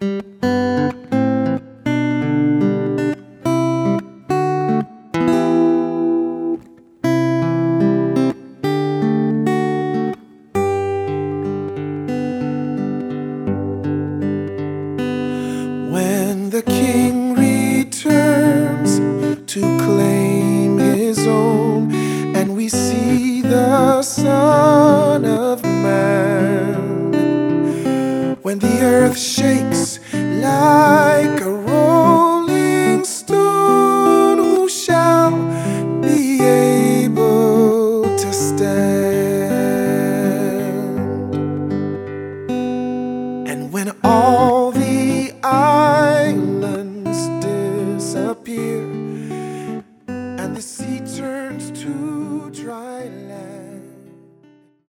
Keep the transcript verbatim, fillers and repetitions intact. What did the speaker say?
When the King returns to claim his own, and we see the Son of Man, when the earth shakes like a